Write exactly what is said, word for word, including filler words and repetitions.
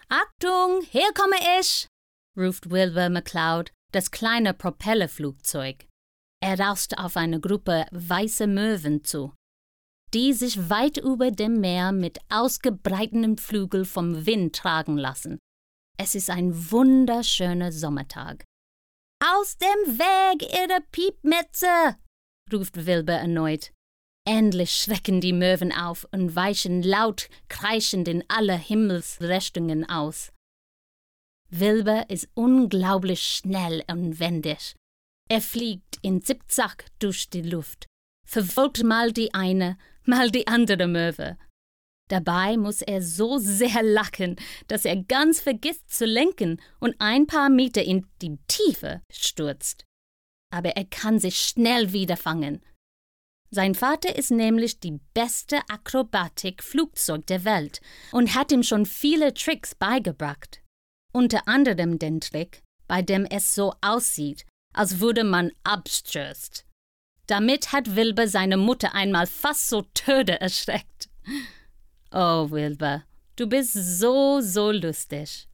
Achtung, hier komme ich, ruft Wilbur McCloud, das kleine Propellerflugzeug. Er raust auf eine Gruppe weißer Möwen zu, die sich weit über dem Meer mit ausgebreitetem Flügel vom Wind tragen lassen. Es ist ein wunderschöner Sommertag. »Aus dem Weg, ihre Piepmetze!« ruft Wilbur erneut. Endlich schrecken die Möwen auf und weichen laut kreischend in alle Himmelsrichtungen aus. Wilbur ist unglaublich schnell und wendig. Er fliegt in Zickzack durch die Luft, verfolgt mal die eine, mal die andere Möwe. Dabei muss er so sehr lachen, dass er ganz vergisst zu lenken und ein paar Meter in die Tiefe stürzt. Aber er kann sich schnell wieder fangen. Sein Vater ist nämlich die beste Akrobatik-Flugzeug der Welt und hat ihm schon viele Tricks beigebracht. Unter anderem den Trick, bei dem es so aussieht, als würde man abstürzt. Damit hat Wilbur seine Mutter einmal fast so töde erschreckt. Oh, Wilbur, du bist so, so lustig.